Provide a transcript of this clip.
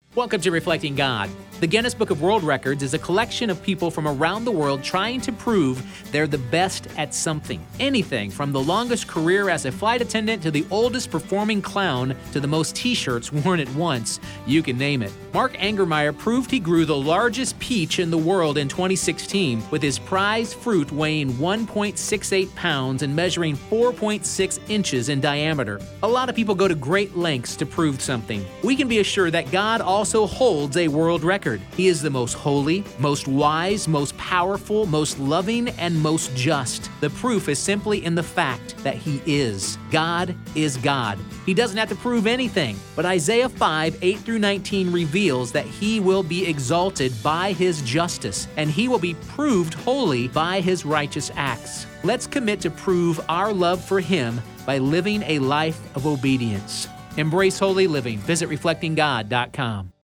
Welcome to Reflecting God. The Guinness Book of World Records is a collection of people from around the world trying to prove they're the best at something. Anything from the longest career as a flight attendant to the oldest performing clown to the most t-shirts worn at once. You can name it. Mark Angermeyer proved he grew the largest peach in the world in 2016 with his prize fruit weighing 1.68 pounds and measuring 4.6 inches in diameter. A lot of people go to great lengths to prove something. We can be assured that God also holds a world record. He is the most holy, most wise, most powerful, most loving, and most just. The proof is simply in the fact that He is. God is God. He doesn't have to prove anything, but Isaiah 5:8-19 reveals that He will be exalted by His justice, and He will be proved holy by His righteous acts. Let's commit to prove our love for Him by living a life of obedience. Embrace holy living. Visit reflectinggod.com.